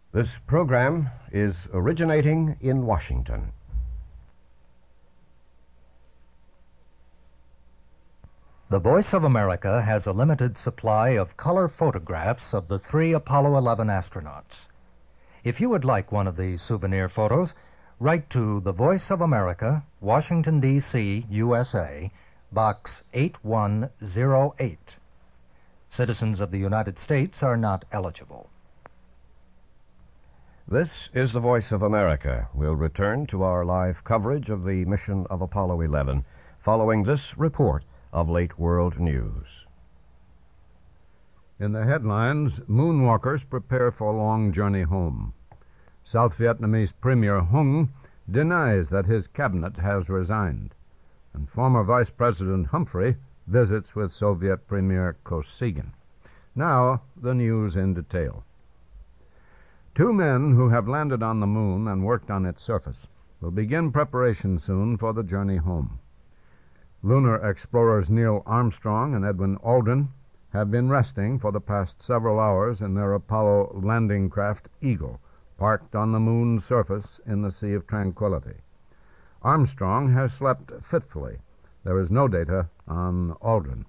This program is originating in Washington. The Voice of America has a limited supply of color photographs of the 3 Apollo 11 astronauts. If you would like one of these souvenir photos, write to The Voice of America, Washington, D.C., USA, Box 8108. Citizens of the United States are not eligible. This is the Voice of America. We'll return to our live coverage of the mission of Apollo 11 following this report of late world news. In the headlines, moonwalkers prepare for long journey home. South Vietnamese Premier Hung denies that his cabinet has resigned. And former Vice President Humphrey visits with Soviet Premier Kosygin. Now, the news in detail. 2 men who have landed on the moon and worked on its surface will begin preparation soon for the journey home. Lunar explorers Neil Armstrong and Edwin Aldrin have been resting for the past several hours in their Apollo landing craft Eagle, parked on the moon's surface in the Sea of Tranquility. Armstrong has slept fitfully. There is no data on Aldrin.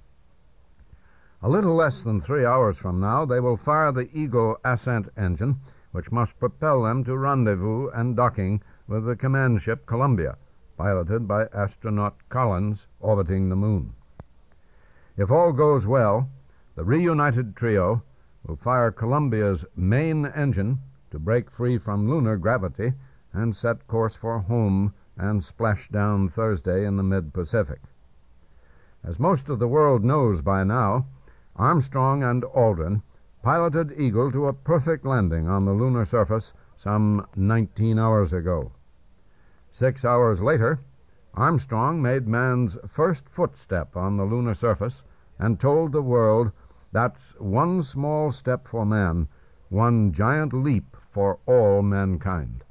A little less than 3 hours from now, they will fire the Eagle ascent engine, which must propel them to rendezvous and docking with the command ship Columbia, piloted by astronaut Collins, orbiting the moon. If all goes well, the reunited trio will fire Columbia's main engine to break free from lunar gravity and set course for home and splash down Thursday in the mid-Pacific. As most of the world knows by now, Armstrong and Aldrin piloted Eagle to a perfect landing on the lunar surface some 19 hours ago. 6 hours later, Armstrong made man's first footstep on the lunar surface and told the world that's one small step for man, one giant leap for all mankind.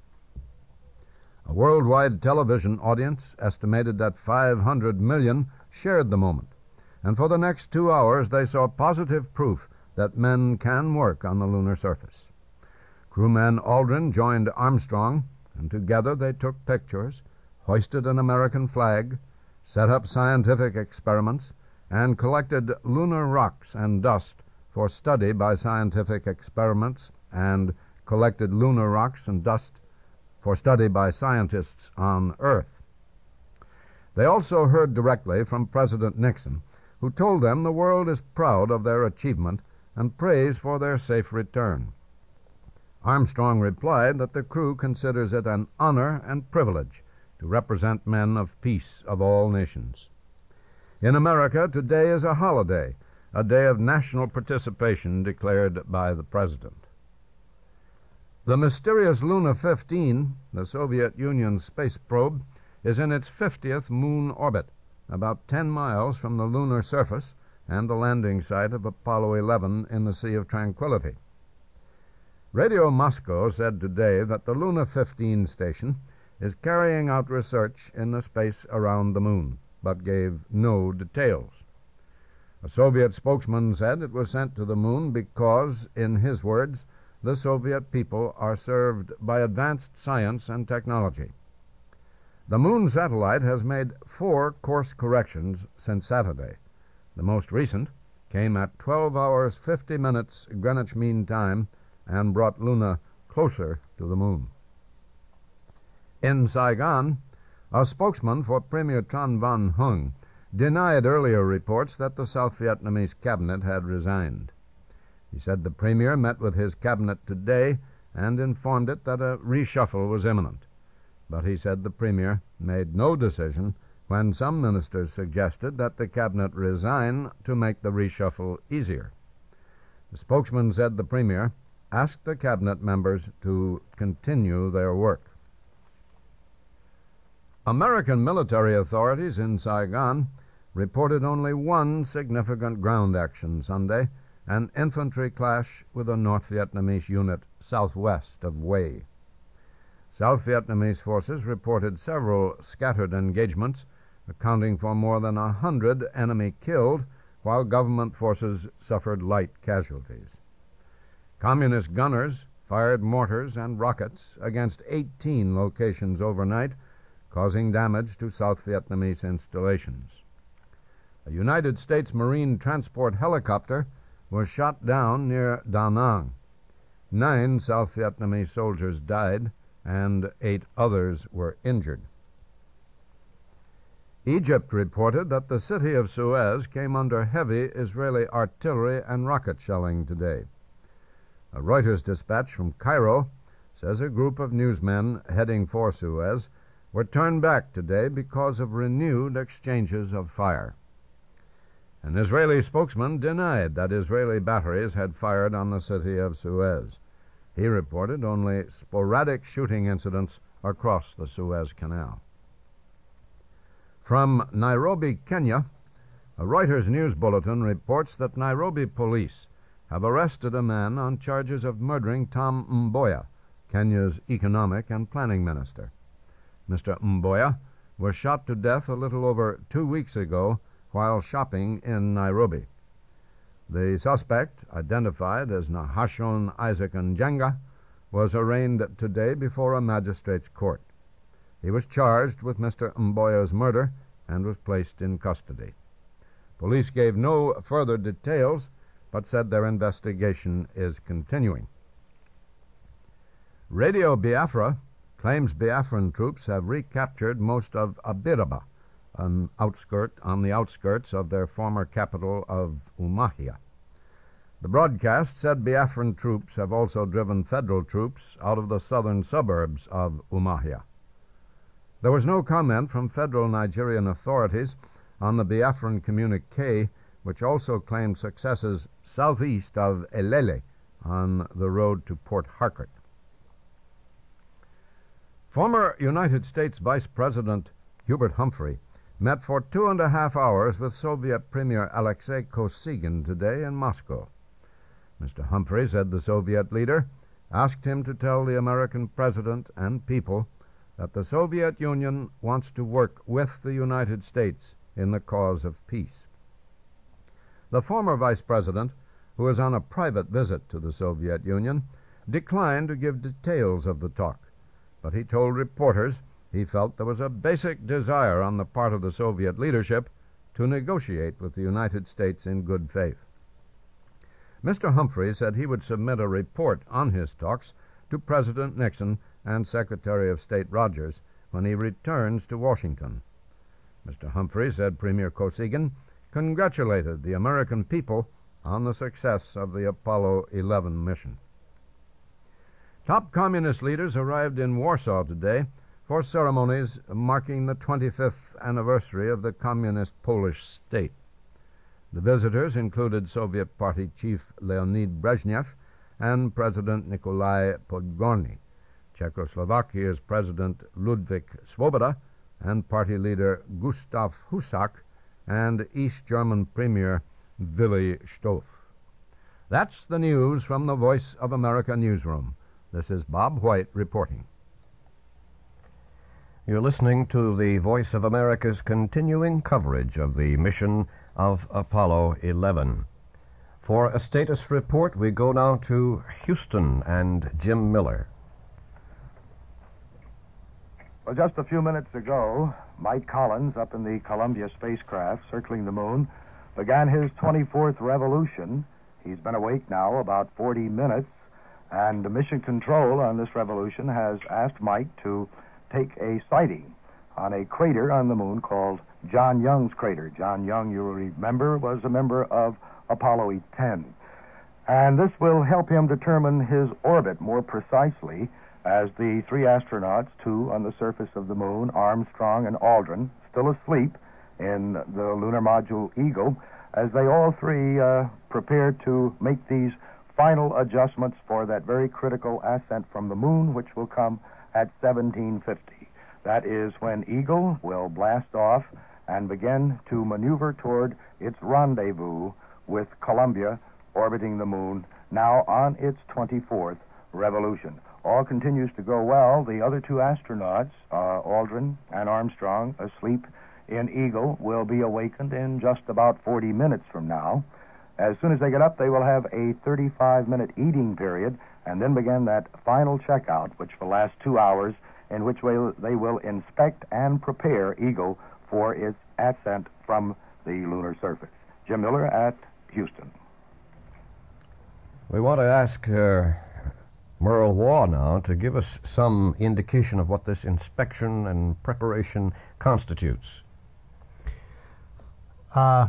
A worldwide television audience estimated that 500 million shared the moment, and for the next 2 hours they saw positive proof that men can work on the lunar surface. Crewman Aldrin joined Armstrong, and together they took pictures, hoisted an American flag, set up scientific experiments, and collected lunar rocks and dust for study by scientific experiments, and collected lunar rocks and dust for study by scientists on Earth. They also heard directly from President Nixon, who told them the world is proud of their achievement and prays for their safe return. Armstrong replied that the crew considers it an honor and privilege to represent men of peace of all nations. In America, today is a holiday, a day of national participation declared by the President. The mysterious Luna 15, the Soviet Union's space probe, is in its 50th moon orbit, about 10 miles from the lunar surface and the landing site of Apollo 11 in the Sea of Tranquility. Radio Moscow said today that the Luna 15 station is carrying out research in the space around the moon, but gave no details. A Soviet spokesman said it was sent to the moon because, in his words, the Soviet people are served by advanced science and technology. The moon satellite has made 4 course corrections since Saturday. The most recent came at 12 hours 50 minutes Greenwich Mean Time and brought Luna closer to the moon. In Saigon, a spokesman for Premier Tran Van Hung denied earlier reports that the South Vietnamese cabinet had resigned. He said the premier met with his cabinet today and informed it that a reshuffle was imminent. But he said the premier made no decision when some ministers suggested that the cabinet resign to make the reshuffle easier. The spokesman said the premier asked the cabinet members to continue their work. American military authorities in Saigon reported only one significant ground action Sunday, an infantry clash with a North Vietnamese unit southwest of Hue. South Vietnamese forces reported several scattered engagements, accounting for more than 100 enemy killed, while government forces suffered light casualties. Communist gunners fired mortars and rockets against 18 locations overnight, causing damage to South Vietnamese installations. A United States Marine transport helicopter was shot down near Da Nang. 9 South Vietnamese soldiers died and 8 others were injured. Egypt reported that the city of Suez came under heavy Israeli artillery and rocket shelling today. A Reuters dispatch from Cairo says a group of newsmen heading for Suez were turned back today because of renewed exchanges of fire. An Israeli spokesman denied that Israeli batteries had fired on the city of Suez. He reported only sporadic shooting incidents across the Suez Canal. From Nairobi, Kenya, a Reuters news bulletin reports that Nairobi police have arrested a man on charges of murdering Tom Mboya, Kenya's economic and planning minister. Mr. Mboya was shot to death a little over 2 weeks ago while shopping in Nairobi. The suspect, identified as Nahashon Isaac Njenga, was arraigned today before a magistrate's court. He was charged with Mr. Mboya's murder and was placed in custody. Police gave no further details, but said their investigation is continuing. Radio Biafra claims Biafran troops have recaptured most of Abiraba, on the outskirts of their former capital of Umuahia. The broadcast said Biafran troops have also driven federal troops out of the southern suburbs of Umuahia. There was no comment from federal Nigerian authorities on the Biafran communique, which also claimed successes southeast of Elele on the road to Port Harcourt. Former United States Vice President Hubert Humphrey met for 2.5 hours with Soviet Premier Alexei Kosygin today in Moscow. Mr. Humphrey said the Soviet leader asked him to tell the American president and people that the Soviet Union wants to work with the United States in the cause of peace. The former vice president, who is on a private visit to the Soviet Union, declined to give details of the talk, but he told reporters he felt there was a basic desire on the part of the Soviet leadership to negotiate with the United States in good faith. Mr. Humphrey said he would submit a report on his talks to President Nixon and Secretary of State Rogers when he returns to Washington. Mr. Humphrey said Premier Kosygin congratulated the American people on the success of the Apollo 11 mission. Top communist leaders arrived in Warsaw today for ceremonies marking the 25th anniversary of the communist Polish state. The visitors included Soviet Party chief Leonid Brezhnev and President Nikolai Podgorny, Czechoslovakia's President Ludwik Svoboda, and party leader Gustav Husak, and East German Premier Willi Stoph. That's the news from the Voice of America newsroom. This is Bob White reporting. You're listening to the Voice of America's continuing coverage of the mission of Apollo 11. For a status report, we go now to Houston and Jim Miller. Well, just a few minutes ago, Mike Collins, up in the Columbia spacecraft circling the moon, began his 24th revolution. He's been awake now about 40 minutes, and Mission Control on this revolution has asked Mike to take a sighting on a crater on the moon called John Young's crater. John Young, you will remember, was a member of Apollo 10. And this will help him determine his orbit more precisely as the 3 astronauts, 2 on the surface of the moon, Armstrong and Aldrin, still asleep in the lunar module Eagle, as they all 3 prepare to make these final adjustments for that very critical ascent from the moon, which will come at 1750. That is when Eagle will blast off and begin to maneuver toward its rendezvous with Columbia orbiting the moon, now on its 24th revolution. All continues to go well. The other 2 astronauts, Aldrin and Armstrong, asleep in Eagle, will be awakened in just about 40 minutes from now. As soon as they get up, they will have a 35-minute eating period. and then begin that final checkout, which will last 2 hours, in which they will inspect and prepare Eagle for its ascent from the lunar surface. Jim Miller at Houston. We want to ask Merle Waugh now to give us some indication of what this inspection and preparation constitutes. I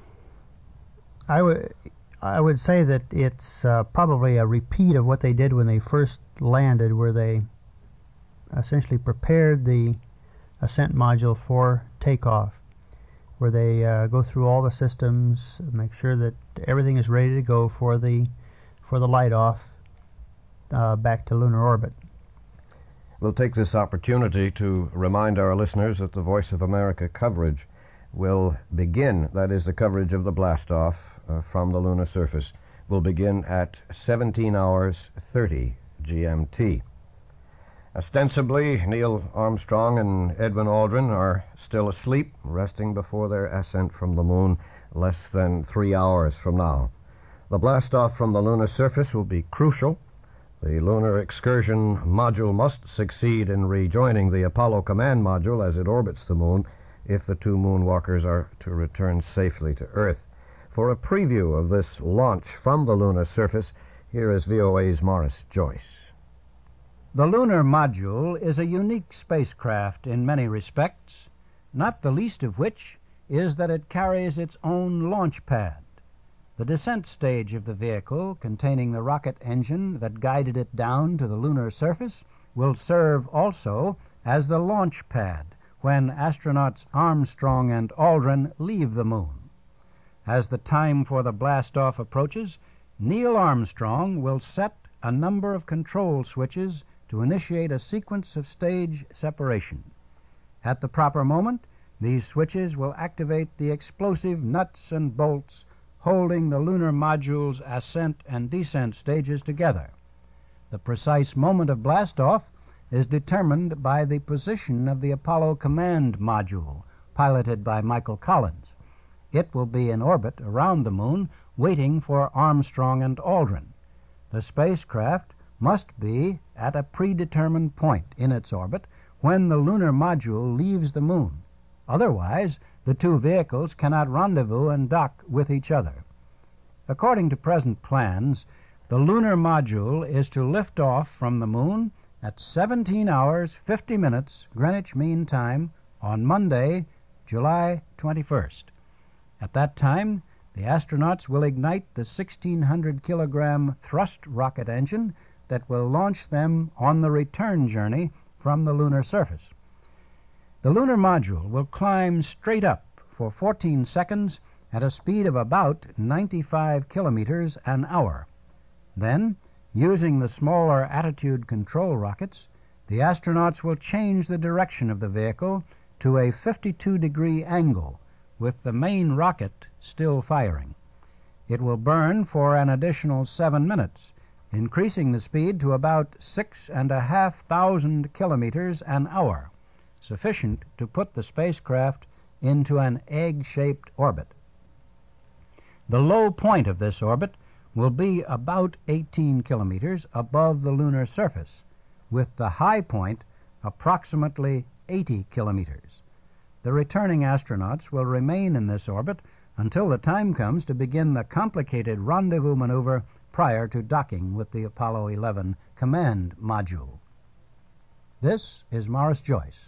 would say that it's probably a repeat of what they did when they first landed, where they essentially prepared the ascent module for takeoff, where they go through all the systems, make sure that everything is ready to go for the light off back to lunar orbit. We'll take this opportunity to remind our listeners that the Voice of America coverage will begin, that is the coverage of the blastoff from the lunar surface, will begin at 17 hours 30 GMT. Ostensibly, Neil Armstrong and Edwin Aldrin are still asleep, resting before their ascent from the moon less than 3 hours from now. The blastoff from the lunar surface will be crucial. The Lunar Excursion Module must succeed in rejoining the Apollo Command Module as it orbits the moon if the two moonwalkers are to return safely to Earth. For a preview of this launch from the lunar surface, here is VOA's Morris Joyce. The lunar module is a unique spacecraft in many respects, not the least of which is that it carries its own launch pad. The descent stage of the vehicle, containing the rocket engine that guided it down to the lunar surface, will serve also as the launch pad when astronauts Armstrong and Aldrin leave the moon. As the time for the blastoff approaches, Neil Armstrong will set a number of control switches to initiate a sequence of stage separation. At the proper moment, these switches will activate the explosive nuts and bolts holding the lunar module's ascent and descent stages together. The precise moment of blastoff is determined by the position of the Apollo Command Module, piloted by Michael Collins. It will be in orbit around the moon, waiting for Armstrong and Aldrin. The spacecraft must be at a predetermined point in its orbit when the lunar module leaves the moon. Otherwise, the two vehicles cannot rendezvous and dock with each other. According to present plans, the lunar module is to lift off from the moon at 17 hours 50 minutes Greenwich Mean Time on Monday, July 21st. At that time, the astronauts will ignite the 1,600-kilogram thrust rocket engine that will launch them on the return journey from the lunar surface. The lunar module will climb straight up for 14 seconds at a speed of about 95 kilometers an hour. Then, using the smaller attitude control rockets, the astronauts will change the direction of the vehicle to a 52-degree angle, with the main rocket still firing. It will burn for an additional 7 minutes, increasing the speed to about 6,500 kilometers an hour, sufficient to put the spacecraft into an egg-shaped orbit. The low point of this orbit will be about 18 kilometers above the lunar surface, with the high point approximately 80 kilometers. The returning astronauts will remain in this orbit until the time comes to begin the complicated rendezvous maneuver prior to docking with the Apollo 11 Command Module. This is Morris Joyce.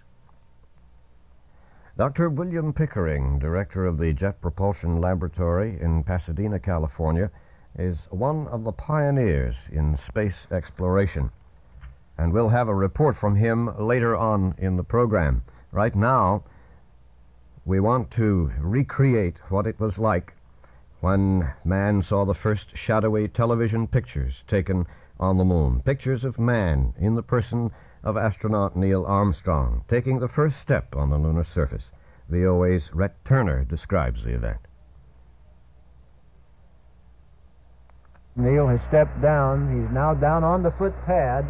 Dr. William Pickering, director of the Jet Propulsion Laboratory in Pasadena, California, is one of the pioneers in space exploration. And we'll have a report from him later on in the program. Right now, we want to recreate what it was like when man saw the first shadowy television pictures taken on the moon. Pictures of man in the person of astronaut Neil Armstrong taking the first step on the lunar surface. VOA's Rhett Turner describes the event. Neil has stepped down. He's now down on the foot pad.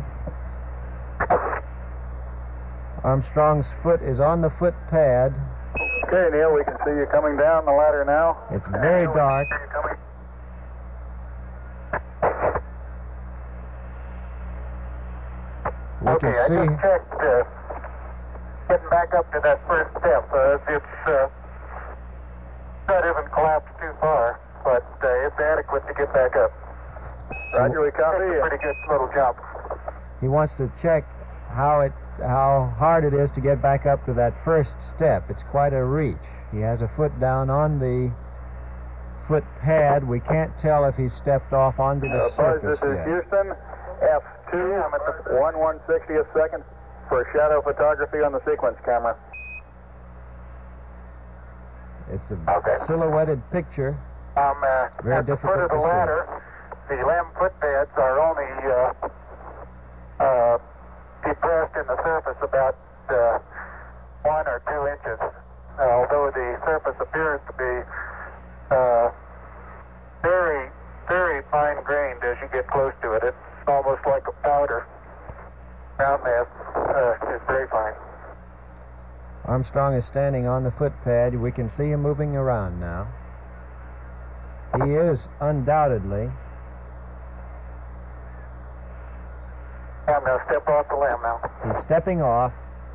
Armstrong's foot is on the foot pad. Okay, Neil, we can see you coming down the ladder now. It's very dark. Okay, I see. just checked. Getting back up to that first step. It's not even collapsed too far, but it's adequate to get back up. Roger, we copy. It's a pretty good little jump. He wants to check how hard it is to get back up to that first step. It's quite a reach. He has a foot down on the foot pad. We can't tell if he's stepped off onto the Buzz, surface this is yet. Houston. F2, I'm at the 1/160th second for shadow photography on the sequence camera. It's a silhouetted picture. Very at the foot of the ladder. The lamb foot pads are only depressed in the surface about 1 or 2 inches, although the surface appears to be very, very fine-grained as you get close to it. It's almost like a powder. Ground mass is very fine. Armstrong is standing on the footpad. We can see him moving around now. He is undoubtedly. I'm going to step off the lamb now. He's stepping off.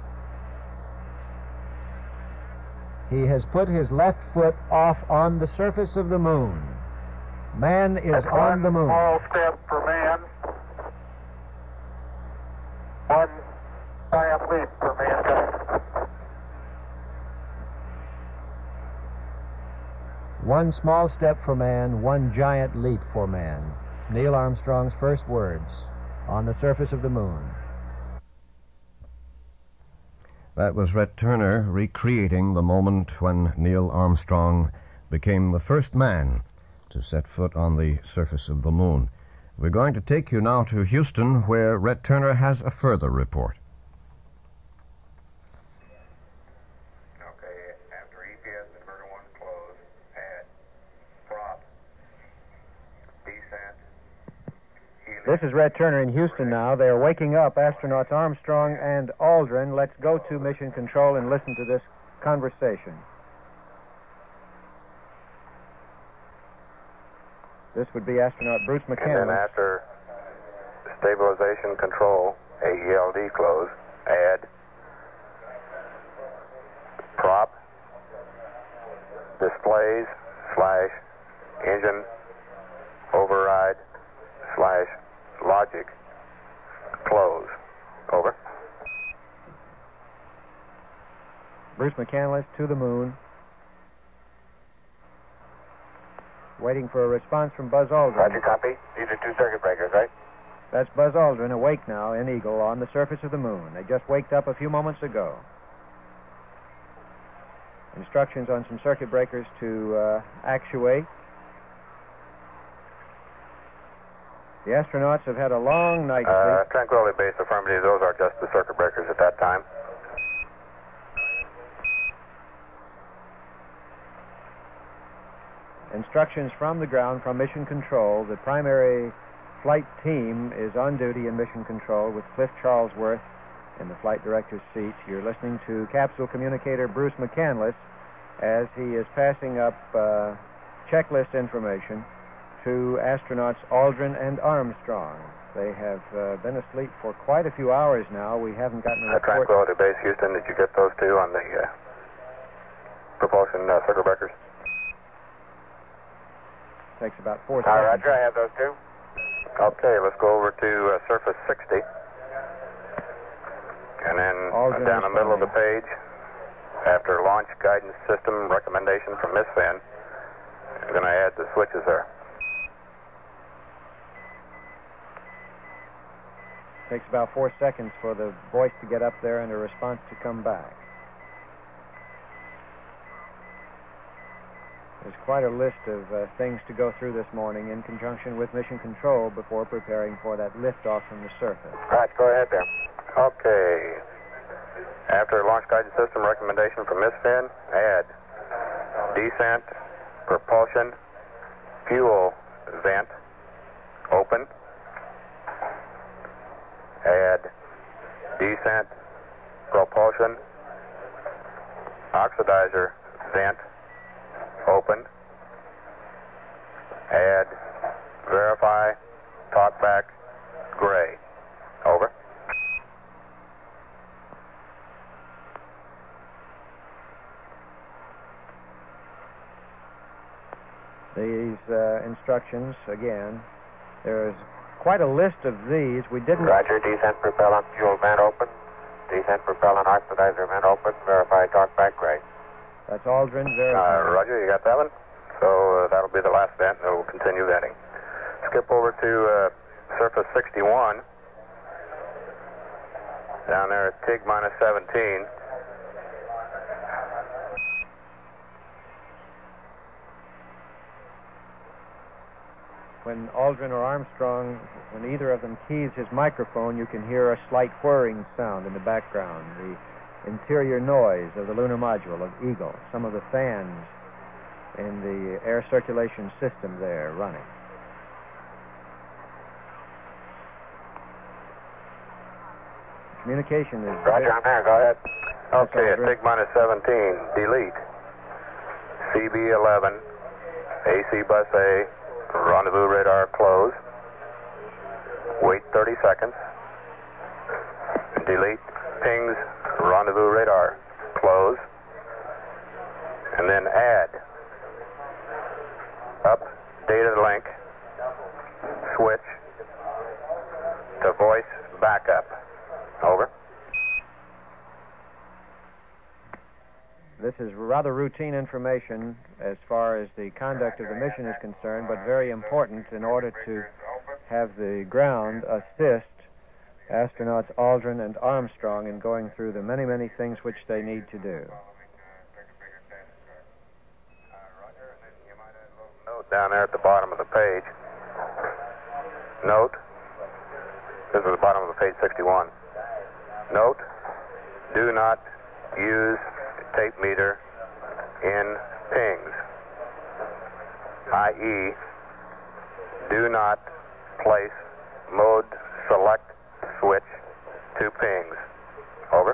He has put his left foot off on the surface of the moon. Man is on the moon. Small step for man. One giant leap for mankind. One small step for man, one giant leap for man. Neil Armstrong's first words on the surface of the moon. That was Rhett Turner recreating the moment when Neil Armstrong became the first man to set foot on the surface of the moon. We're going to take you now to Houston, where Rhett Turner has a further report. Okay, after EPS inverter 1 close, pad, prop, descent. This is Rhett Turner in Houston now. They are waking up astronauts Armstrong and Aldrin. Let's go to Mission Control and listen to this conversation. This would be astronaut Bruce And McCandless. then after stabilization control, AELD close, add, prop, displays, / engine, override, / logic, close. Over. Bruce McCandless to the moon. Waiting for a response from Buzz Aldrin. Roger, copy. These are 2 circuit breakers, right? That's Buzz Aldrin, awake now in Eagle on the surface of the moon. They just waked up a few moments ago. Instructions on some circuit breakers to actuate. The astronauts have had a long night's sleep. Tranquility Base affirmative. Those are just the circuit breakers at that time. Instructions from the ground, from Mission Control. The primary flight team is on duty in Mission Control with Cliff Charlesworth in the flight director's seat. You're listening to capsule communicator Bruce McCandless as he is passing up checklist information to astronauts Aldrin and Armstrong. They have been asleep for quite a few hours now. We haven't gotten a report. Tranquility Base, Houston, did you get those 2 on the propulsion circuit breakers? Takes about 4 seconds. Roger, I have those 2. Okay, let's go over to surface 60. And then Aldrin down the middle of the page, after launch guidance system recommendation from Miss Finn, I'm going to add the switches there. Takes about 4 seconds for the voice to get up there and a response to come back. There's quite a list of things to go through this morning in conjunction with Mission Control before preparing for that liftoff from the surface. Right, go ahead there. Okay. After launch guidance system recommendation from Miss Finn, add descent, propulsion, fuel vent, open. Add descent, propulsion, oxidizer vent, open. Add verify, talkback, gray. Over. instructions again. There's quite a list of these. We didn't... Roger, descent propellant fuel vent open. Descent propellant oxidizer vent open. Verify talkback right. That's Aldrin. Verify. Roger, you got that one? So that'll be the last vent, and it'll continue venting. Skip over to surface 61. Down there at TIG minus 17. When Aldrin or Armstrong, when either of them keys his microphone, you can hear a slight whirring sound in the background. The interior noise of the lunar module of Eagle. Some of the fans in the air circulation system there running. Communication is... Roger, I'm there. Go ahead. Okay, at Aldrin. TIG minus 17, delete. CB11, AC bus A, rendezvous radar close. Wait 30 seconds. Delete. Pings, rendezvous radar close. And then add. Up, data link, switch to voice backup. Over. This is rather routine information as far as the conduct of the mission is concerned, but very important in order to have the ground assist astronauts Aldrin and Armstrong in going through the many, many things which they need to do. Note down there at the bottom of the page. Note. This is the bottom of page 61. Note, do not use tape meter in pings, i.e., do not place mode select switch to pings. Over.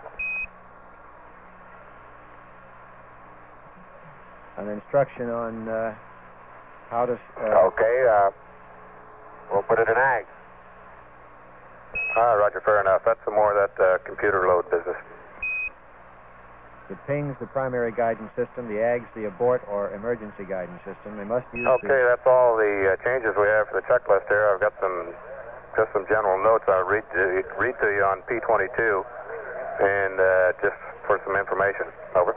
An instruction on how to... Okay, we'll put it in ag. Roger, fair enough. That's some more of that computer load business. The pings, the primary guidance system, the AGS, the abort or emergency guidance system. They must use Okay, that's all the changes we have for the checklist here. I've got just some general notes I'll read to you on P-22 and just for some information. Over.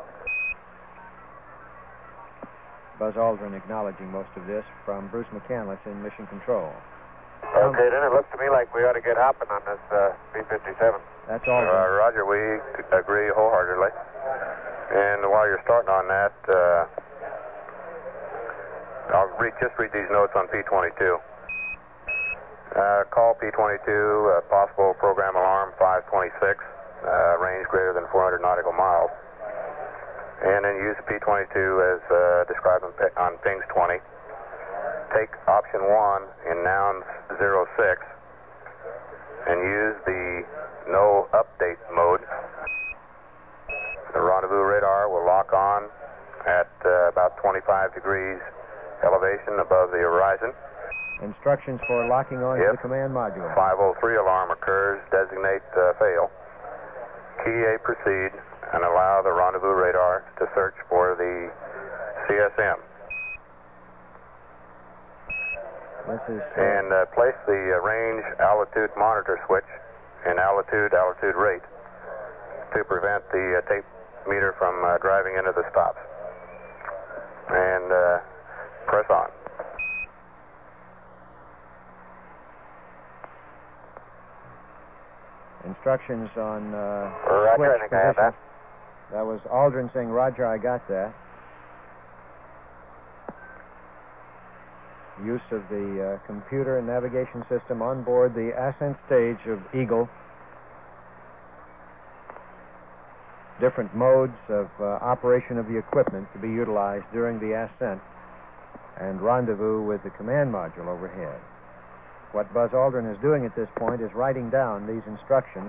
Buzz Aldrin acknowledging most of this from Bruce McCandless in Mission Control. Okay, then it looks to me like we ought to get hopping on this B-57. That's Aldrin. Roger, we agree wholeheartedly. And while you're starting on that, I'll just read these notes on P-22. Call P-22, possible program alarm 526, range greater than 400 nautical miles. And then use the P-22 as described on pings 20. Take option 1 in nouns 06 and use the no update mode. The rendezvous radar will lock on at about 25 degrees elevation above the horizon. Instructions for locking on to the command module. 503 alarm occurs. Designate fail. Key A proceed and allow the rendezvous radar to search for the CSM. And place the range altitude monitor switch in altitude rate to prevent the tape meter from driving into the stops. And press on. Instructions on Roger, switch I think I have position. that. That was Aldrin saying, Roger, I got that. Use of the computer and navigation system on board the ascent stage of Eagle. Different modes of operation of the equipment to be utilized during the ascent and rendezvous with the command module overhead. What Buzz Aldrin is doing at this point is writing down these instructions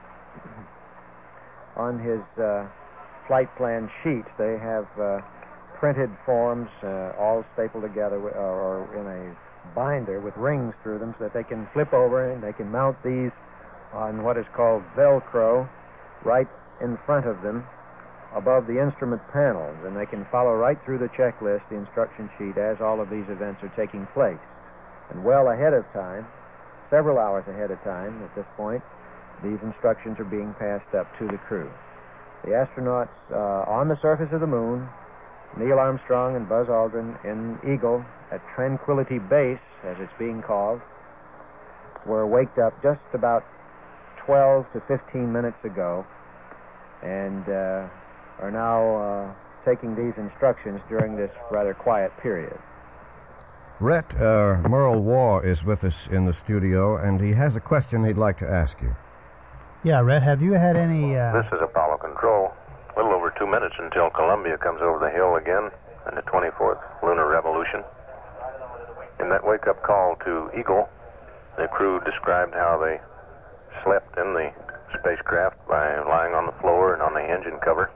on his flight plan sheet. They have printed forms all stapled together or in a binder with rings through them so that they can flip over and they can mount these on what is called Velcro right in front of them above the instrument panels, and they can follow right through the checklist, the instruction sheet, as all of these events are taking place. And well ahead of time, several hours ahead of time at this point, these instructions are being passed up to the crew. The astronauts on the surface of the moon, Neil Armstrong and Buzz Aldrin in Eagle at Tranquility Base, as it's being called, were waked up just about 12 to 15 minutes ago and are now taking these instructions during this rather quiet period. Rhett, Merle Waugh is with us in the studio, and he has a question he'd like to ask you. Yeah, Rhett, have you had any... This is Apollo Control. A little over 2 minutes until Columbia comes over the hill again in the 24th lunar revolution. In that wake-up call to Eagle, the crew described how they slept in the spacecraft by lying on the floor and on the engine cover.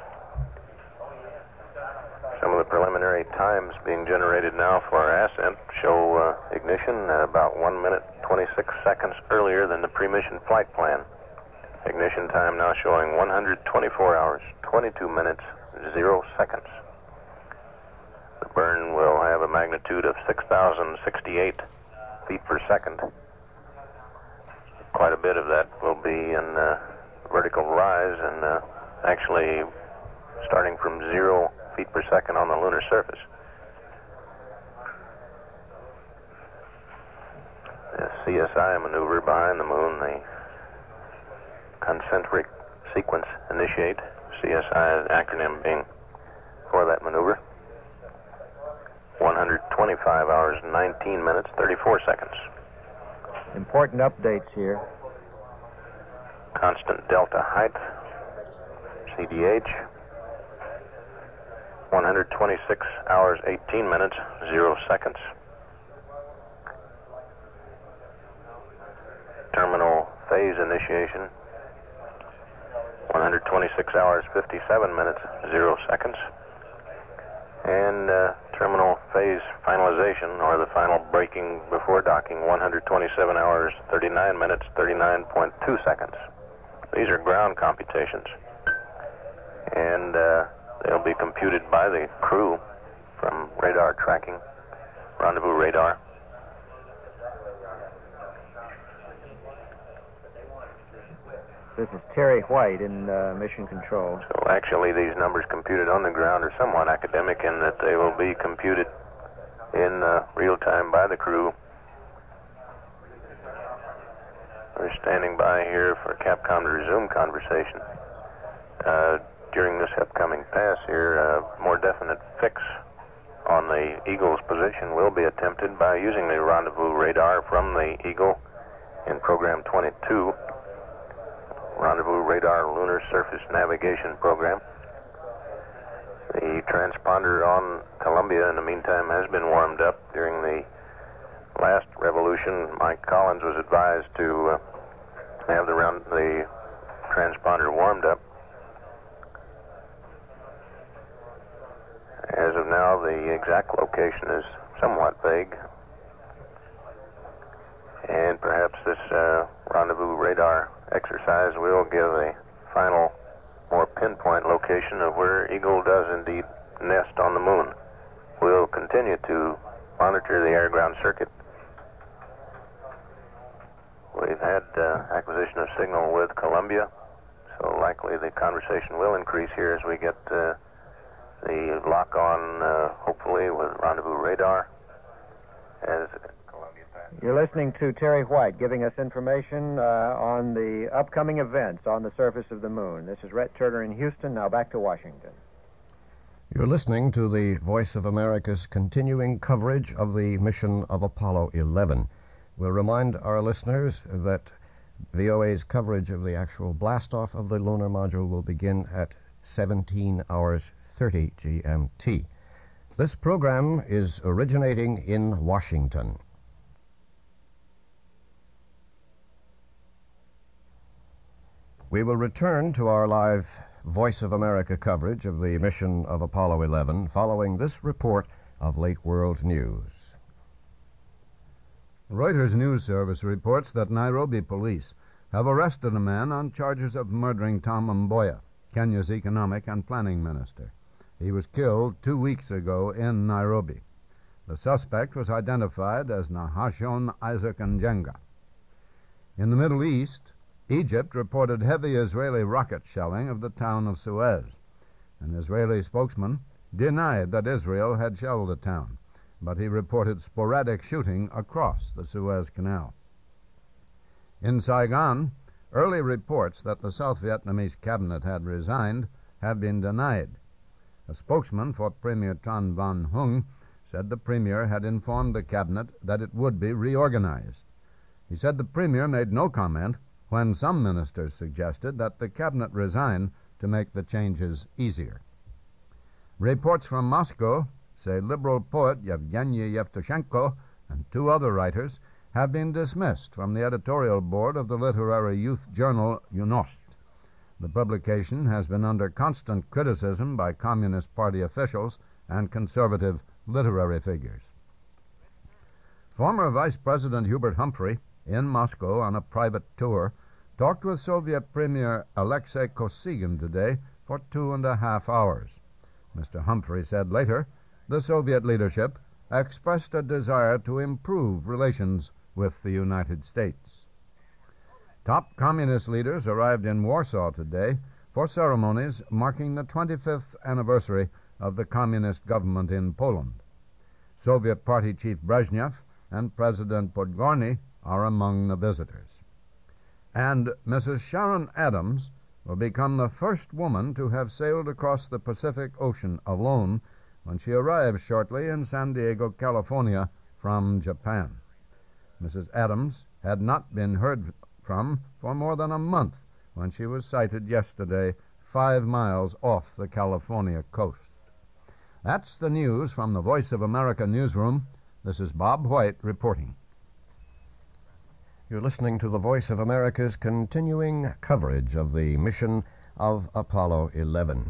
Some of the preliminary times being generated now for our ascent show ignition at about 1 minute 26 seconds earlier than the pre-mission flight plan. Ignition time now showing 124 hours, 22 minutes, 0 seconds. The burn will have a magnitude of 6,068 feet per second. Quite a bit of that will be in vertical rise and actually starting from 0 feet per second on the lunar surface. The CSI maneuver behind the moon, the concentric sequence initiate, CSI acronym being for that maneuver. 125 hours, 19 minutes, 34 seconds. Important updates here. Constant delta height, CDH, 126 hours, 18 minutes, 0 seconds. Terminal phase initiation, 126 hours, 57 minutes, 0 seconds. And terminal phase finalization, or the final braking before docking, 127 hours, 39 minutes, 39.2 seconds. These are ground computations. And they'll be computed by the crew from radar tracking, rendezvous radar. This is Terry White in Mission Control. So actually these numbers computed on the ground are somewhat academic in that they will be computed in real time by the crew. We're standing by here for Capcom to resume conversation. During this upcoming pass here, a more definite fix on the Eagle's position will be attempted by using the rendezvous radar from the Eagle in Program 22. Rendezvous Radar Lunar Surface Navigation Program. The transponder on Columbia, in the meantime, has been warmed up. During the last revolution, Mike Collins was advised to have the transponder warmed up. As of now, the exact location is somewhat vague. And perhaps this rendezvous radar exercise will give a final, more pinpoint location of where Eagle does indeed nest on the moon. We'll continue to monitor the air-ground circuit. We've had acquisition of signal with Columbia, so likely the conversation will increase here as we get the lock-on, hopefully, with rendezvous radar. As You're listening to Terry White giving us information on the upcoming events on the surface of the moon. This is Rhett Turner in Houston. Now back to Washington. You're listening to the Voice of America's continuing coverage of the mission of Apollo 11. We'll remind our listeners that VOA's coverage of the actual blastoff of the lunar module will begin at 17 hours 30 GMT. This program is originating in Washington. We will return to our live Voice of America coverage of the mission of Apollo 11 following this report of Late World News. Reuters News Service reports that Nairobi police have arrested a man on charges of murdering Tom Mboya. Kenya's economic and planning minister. He was killed 2 weeks ago in Nairobi. The suspect was identified as Nahashon Isaac Njenga. In the Middle East, Egypt reported heavy Israeli rocket shelling of the town of Suez. An Israeli spokesman denied that Israel had shelled the town, but he reported sporadic shooting across the Suez Canal. In Saigon, early reports that the South Vietnamese cabinet had resigned have been denied. A spokesman for Premier Tran Van Hung said the premier had informed the cabinet that it would be reorganized. He said the premier made no comment when some ministers suggested that the cabinet resign to make the changes easier. Reports from Moscow say liberal poet Yevgeny Yevtushenko and 2 other writers have been dismissed from the editorial board of the literary youth journal Yunost. The publication has been under constant criticism by Communist Party officials and conservative literary figures. Former Vice President Hubert Humphrey, in Moscow on a private tour, talked with Soviet Premier Alexei Kosygin today for 2.5 hours. Mr. Humphrey said later the Soviet leadership expressed a desire to improve relations with the United States. Top communist leaders arrived in Warsaw today for ceremonies marking the 25th anniversary of the communist government in Poland. Soviet Party Chief Brezhnev and President Podgorny are among the visitors. And Mrs. Sharon Adams will become the first woman to have sailed across the Pacific Ocean alone when she arrives shortly in San Diego, California, from Japan. Mrs. Adams had not been heard from for more than a month when she was sighted yesterday 5 miles off the California coast. That's the news from the Voice of America newsroom. This is Bob White reporting. You're listening to the Voice of America's continuing coverage of the mission of Apollo 11.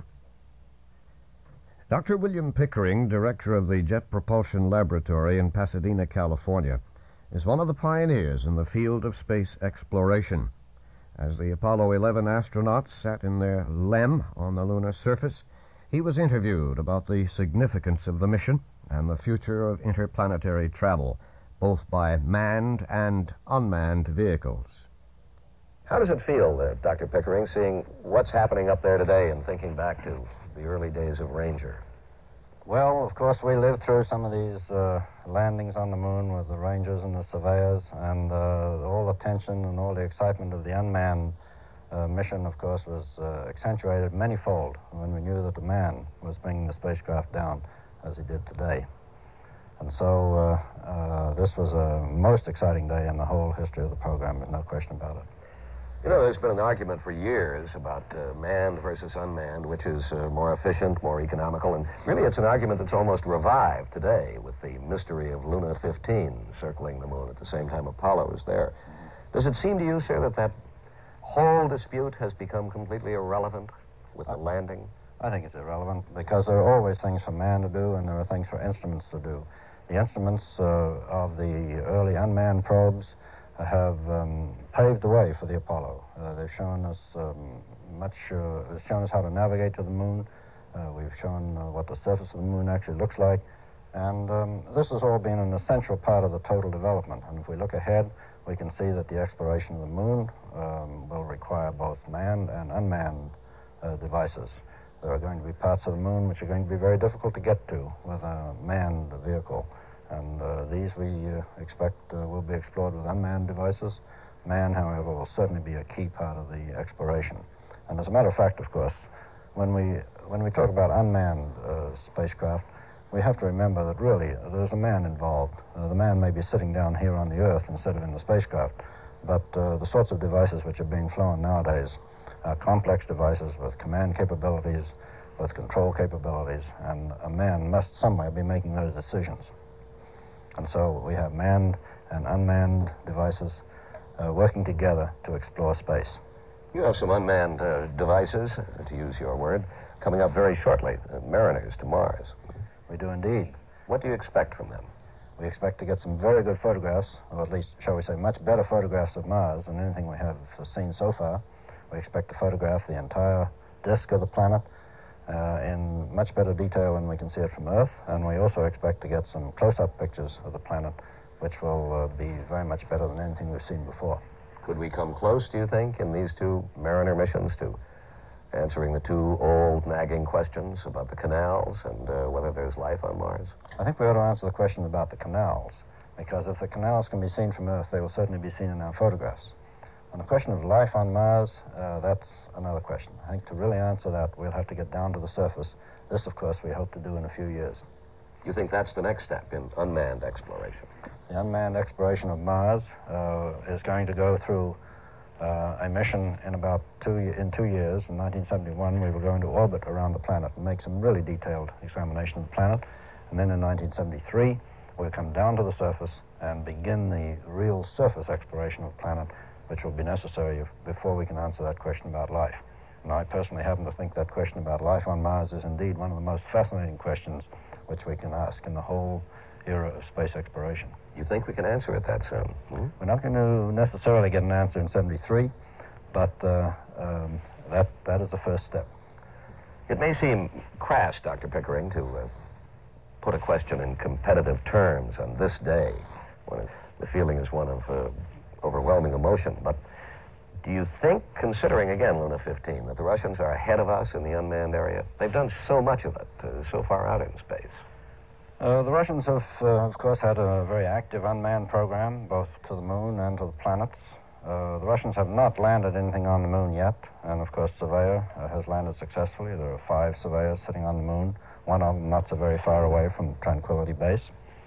Dr. William Pickering, director of the Jet Propulsion Laboratory in Pasadena, California, is one of the pioneers in the field of space exploration. As the Apollo 11 astronauts sat in their LEM on the lunar surface, he was interviewed about the significance of the mission and the future of interplanetary travel, both by manned and unmanned vehicles. How does it feel, Dr. Pickering, seeing what's happening up there today and thinking back to the early days of Ranger? Well, of course, we lived through some of these landings on the moon with the Rangers and the Surveyors, and all the tension and all the excitement of the unmanned mission, of course, was accentuated manyfold when we knew that the man was bringing the spacecraft down, as he did today. And so this was a most exciting day in the whole history of the program, there's no question about it. You know, there's been an argument for years about manned versus unmanned, which is more efficient, more economical, and really it's an argument that's almost revived today with the mystery of Luna 15 circling the moon at the same time Apollo is there. Does it seem to you, sir, that that whole dispute has become completely irrelevant with the landing? I think it's irrelevant because there are always things for man to do and there are things for instruments to do. The instruments of the early unmanned probes have paved the way for the Apollo. They've shown us shown us how to navigate to the moon. We've shown what the surface of the moon actually looks like. And this has all been an essential part of the total development. And if we look ahead, we can see that the exploration of the moon will require both manned and unmanned devices. There are going to be parts of the moon which are going to be very difficult to get to with a manned vehicle. And these we expect will be explored with unmanned devices. Man, however, will certainly be a key part of the exploration. And as a matter of fact, of course, when we talk about unmanned spacecraft, we have to remember that really there's a man involved. The man may be sitting down here on the Earth instead of in the spacecraft, but the sorts of devices which are being flown nowadays are complex devices with command capabilities, with control capabilities, and a man must somewhere be making those decisions. And so we have manned and unmanned devices working together to explore space. You have some unmanned devices, to use your word, coming up very shortly, Mariners to Mars. We do indeed. What do you expect from them? We expect to get some very good photographs, or at least, shall we say, much better photographs of Mars than anything we have seen so far. We expect to photograph the entire disk of the planet in much better detail than we can see it from Earth, and we also expect to get some close-up pictures of the planet, which will be very much better than anything we've seen before. Could we come close, do you think, in these two Mariner missions to answering the two old nagging questions about the canals and whether there's life on Mars? I think we ought to answer the question about the canals, because if the canals can be seen from Earth, they will certainly be seen in our photographs. On the question of life on Mars, that's another question. I think to really answer that, we'll have to get down to the surface. This, of course, we hope to do in a few years. You think that's the next step in unmanned exploration? The unmanned exploration of Mars is going to go through a mission in about 2 years. In 1971, we will go into orbit around the planet and make some really detailed examination of the planet. And then in 1973, we'll come down to the surface and begin the real surface exploration of the planet, which will be necessary before we can answer that question about life. And I personally happen to think that question about life on Mars is indeed one of the most fascinating questions which we can ask in the whole era of space exploration. You think we can answer it that soon? Hmm? We're not going to necessarily get an answer in 73, but that is the first step. It may seem crass, Dr. Pickering, to put a question in competitive terms on this day, when the feeling is one of overwhelming emotion, but do you think, considering, again, Luna 15, that the Russians are ahead of us in the unmanned area? They've done so much of it, so far out in space. The Russians have, of course, had a very active unmanned program, both to the moon and to the planets. The Russians have not landed anything on the moon yet, and, of course, Surveyor has landed successfully. There are 5 Surveyors sitting on the moon, one of them not so very far away from Tranquility Base.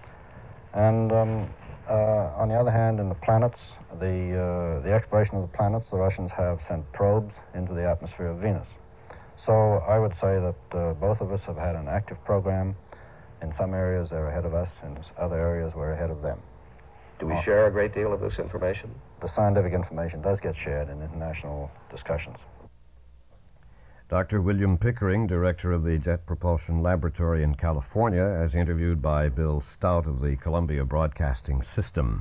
And on the other hand, in the planets, the exploration of the planets, the Russians have sent probes into the atmosphere of Venus. So I would say that both of us have had an active program. In some areas, they're ahead of us. In other areas, we're ahead of them. Do we share a great deal of this information? The scientific information does get shared in international discussions. Dr. William Pickering, director of the Jet Propulsion Laboratory in California, as interviewed by Bill Stout of the Columbia Broadcasting System.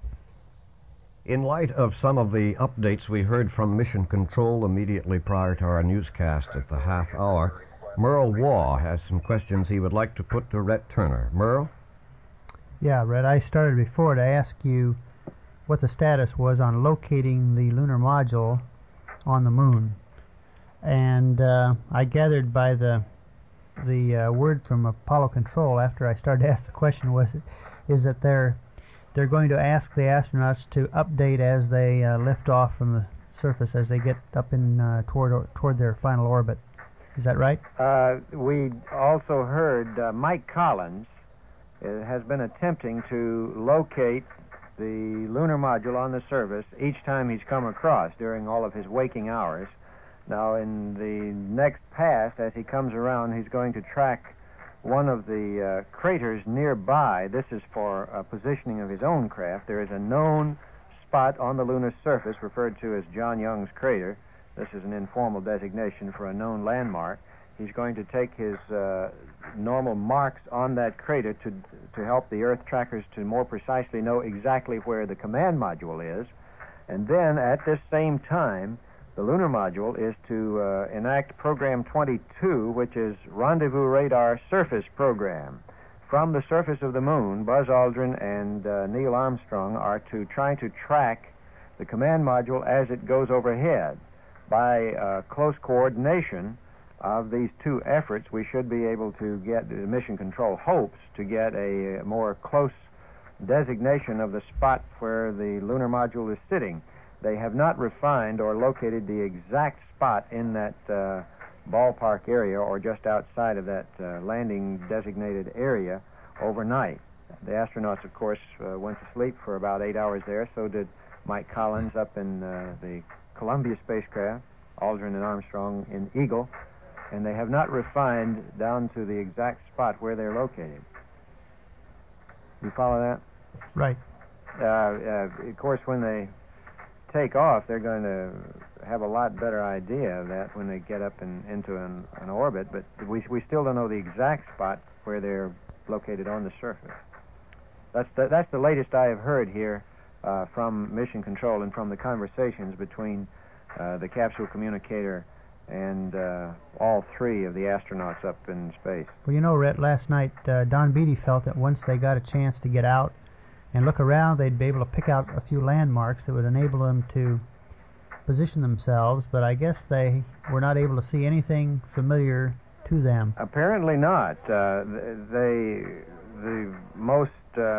In light of some of the updates we heard from Mission Control immediately prior to our newscast at the half hour, Merle Waugh has some questions he would like to put to Rhett Turner. Merle? Yeah, Rhett, I started before to ask you what the status was on locating the lunar module on the moon. And I gathered by the word from Apollo Control after I started to ask the question is that they're going to ask the astronauts to update as they lift off from the surface, as they get up in toward their final orbit. Is that right? We also heard Mike Collins has been attempting to locate the lunar module on the surface each time he's come across during all of his waking hours. Now, in the next pass, as he comes around, he's going to track one of the craters nearby. This is for positioning of his own craft. There is a known spot on the lunar surface referred to as John Young's crater. This is an informal designation for a known landmark. He's going to take his normal marks on that crater to help the Earth trackers to more precisely know exactly where the command module is. And then, at this same time, the lunar module is to enact Program 22, which is Rendezvous Radar Surface Program. From the surface of the moon, Buzz Aldrin and Neil Armstrong are to try to track the command module as it goes overhead. By close coordination of these two efforts, we should be able to get, Mission Control hopes to get a more close designation of the spot where the lunar module is sitting. They have not refined or located the exact spot in that ballpark area or just outside of that landing designated area overnight. The astronauts, of course, went to sleep for about 8 hours there. So did Mike Collins up in the Columbia spacecraft, Aldrin and Armstrong in Eagle, and they have not refined down to the exact spot where they're located. You follow that? Right. Of course, when they take off, they're going to have a lot better idea of that when they get up into an orbit, but we still don't know the exact spot where they're located on the surface. That's the latest I have heard here from Mission Control and from the conversations between the capsule communicator and all three of the astronauts up in space. Well, you know, Rhett, last night Don Beatty felt that once they got a chance to get out and look around, they'd be able to pick out a few landmarks that would enable them to position themselves, but I guess they were not able to see anything familiar to them. Apparently not. The most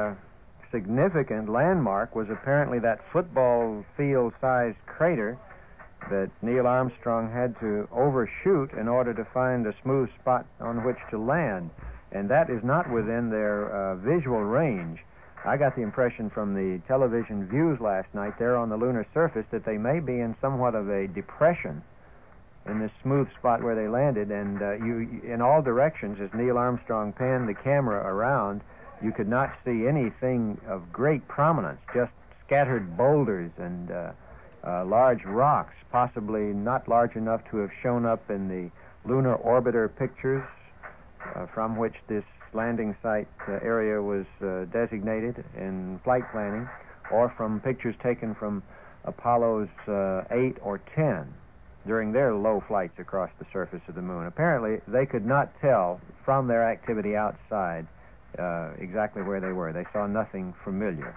significant landmark was apparently that football field-sized crater that Neil Armstrong had to overshoot in order to find a smooth spot on which to land, and that is not within their visual range. I got the impression from the television views last night there on the lunar surface that they may be in somewhat of a depression in this smooth spot where they landed, and in all directions, as Neil Armstrong panned the camera around, you could not see anything of great prominence, just scattered boulders and large rocks, possibly not large enough to have shown up in the lunar orbiter pictures from which this landing site area was designated in flight planning, or from pictures taken from Apollos 8 or 10 during their low flights across the surface of the moon. Apparently, they could not tell from their activity outside exactly where they were. They saw nothing familiar.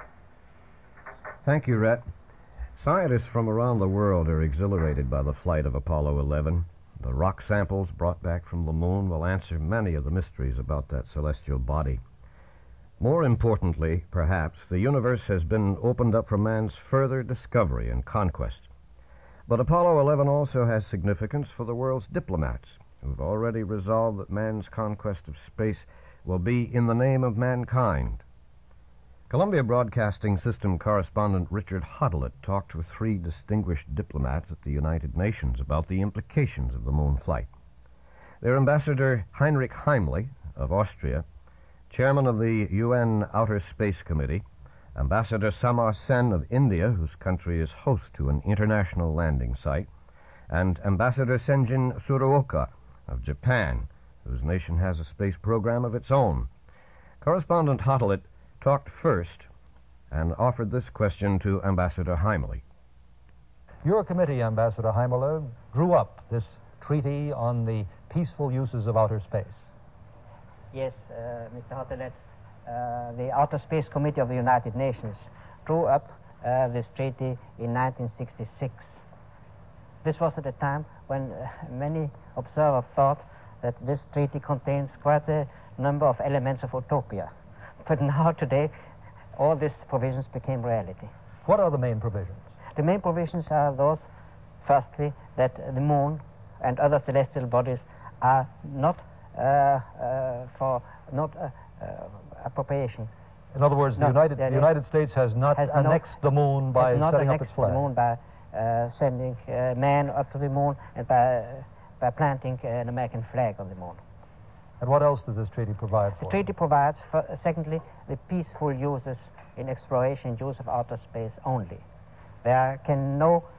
Thank you, Rhett. Scientists from around the world are exhilarated by the flight of Apollo 11. The rock samples brought back from the moon will answer many of the mysteries about that celestial body. More importantly, perhaps, the universe has been opened up for man's further discovery and conquest. But Apollo 11 also has significance for the world's diplomats, who've already resolved that man's conquest of space will be in the name of mankind. Columbia Broadcasting System correspondent Richard Hodelet talked with three distinguished diplomats at the United Nations about the implications of the moon flight. Their ambassador Heinrich Heimlich of Austria, chairman of the UN Outer Space Committee, Ambassador Samar Sen of India, whose country is host to an international landing site, and Ambassador Senjin Tsuruoka of Japan, whose nation has a space program of its own. Correspondent Hodelet talked first and offered this question to Ambassador Heimlich. Your committee, Ambassador Heimlich, drew up this treaty on the peaceful uses of outer space. Yes, Mr. Hotelet, the Outer Space Committee of the United Nations drew up this treaty in 1966. This was at a time when many observers thought that this treaty contains quite a number of elements of utopia. But now, today, all these provisions became reality. What are the main provisions? The main provisions are those, firstly, that the moon and other celestial bodies are not for appropriation. In other words, the United States has not annexed the moon by setting up its flag. The moon by sending men up to the moon and by planting an American flag on the moon. And what else does this treaty provide for? The treaty provides, secondly, the peaceful uses in exploration and use of outer space only. There can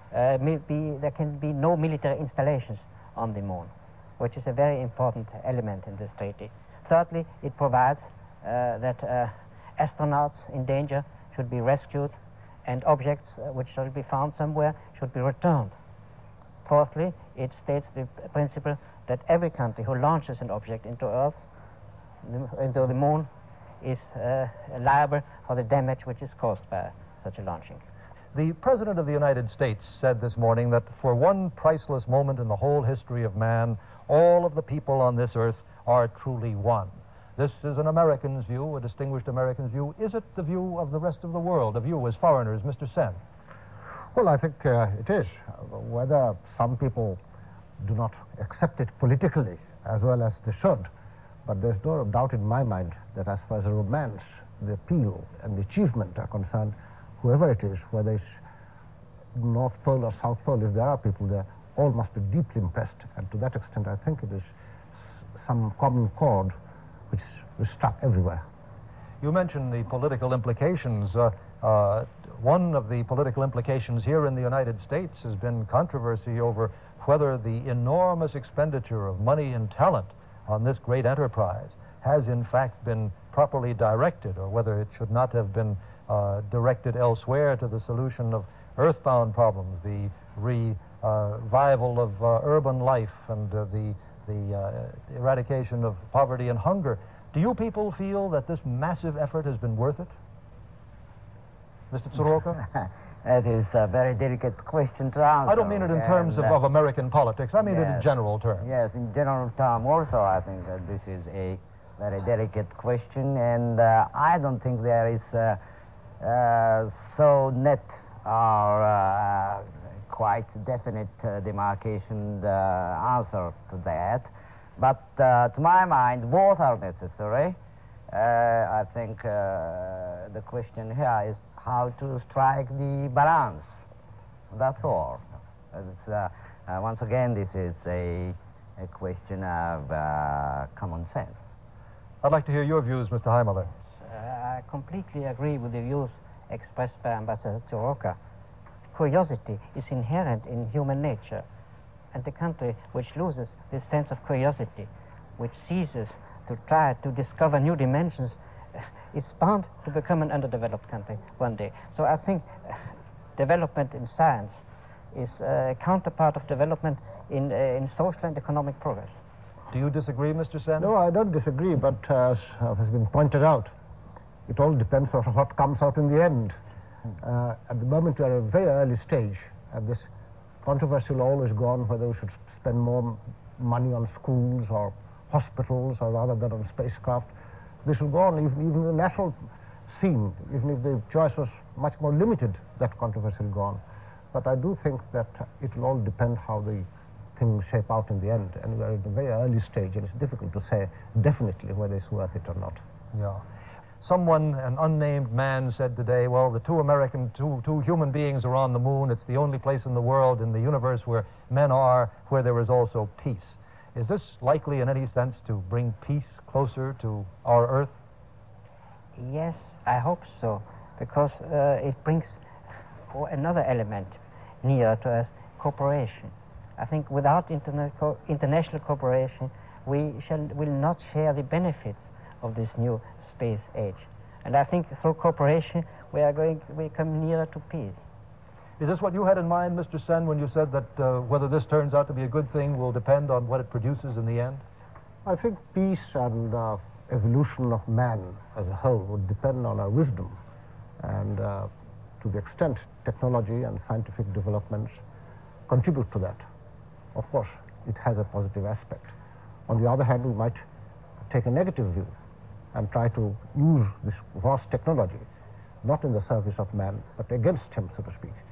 be no military installations on the moon, which is a very important element in this treaty. Thirdly, it provides that astronauts in danger should be rescued and objects which shall be found somewhere should be returned. Fourthly, it states the principle that every country who launches an object into the moon, is liable for the damage which is caused by such a launching. The President of the United States said this morning that for one priceless moment in the whole history of man, all of the people on this earth are truly one. This is an American's view, a distinguished American's view. Is it the view of the rest of the world, a view as foreigners, Mr. Sen? Well, I think it is. Whether some people do not accept it politically as well as they should, but there's no doubt in my mind that as far as the romance, the appeal, and the achievement are concerned, whoever it is, whether it's North Pole or South Pole, if there are people there, all must be deeply impressed. And to that extent, I think it is some common chord which is struck everywhere. You mentioned the political implications. One of the political implications here in the United States has been controversy over whether the enormous expenditure of money and talent on this great enterprise has in fact been properly directed, or whether it should not have been directed elsewhere to the solution of earthbound problems, the revival of urban life and the eradication of poverty and hunger. Do you people feel that this massive effort has been worth it? Mr. Tsuruoka? That is a very delicate question to answer. I don't mean it in terms of American politics. I mean it in general terms. Yes, in general terms also I think that this is a very delicate question, and I don't think there is so net or quite definite demarcation answer to that. But to my mind, both are necessary. I think the question here is how to strike the balance. That's all. It's, once again, this is a question of common sense. I'd like to hear your views, Mr. Heimele. I completely agree with the views expressed by Ambassador Tsuruoka. Curiosity is inherent in human nature, and the country which loses this sense of curiosity, which ceases to try to discover new dimensions, is bound to become an underdeveloped country one day. So I think development in science is a counterpart of development in social and economic progress. Do you disagree, Mr. Sen? No, I don't disagree, but as has been pointed out, it all depends on what comes out in the end. At the moment, we are at a very early stage, and this controversy will always go on whether we should spend more money on schools or hospitals or rather than on spacecraft. This will go on even the national scene. Even if the choice was much more limited, that controversy will go on. But I do think that it will all depend how the things shape out in the end, and we are at a very early stage, and it's difficult to say definitely whether it's worth it or not. Yeah. Someone, an unnamed man, said today, well, the two human beings are on the moon. It's the only place in the world, in the universe, where men are, where there is also peace. Is this likely in any sense to bring peace closer to our Earth? Yes, I hope so, because it brings another element nearer to us, cooperation. I think without international cooperation, we will not share the benefits of this new space age. And I think through cooperation, we come nearer to peace. Is this what you had in mind, Mr. Sen, when you said that whether this turns out to be a good thing will depend on what it produces in the end? I think peace and evolution of man as a whole would depend on our wisdom. And to the extent technology and scientific developments contribute to that, of course, it has a positive aspect. On the other hand, we might take a negative view and try to use this vast technology, not in the service of man, but against him, so to speak.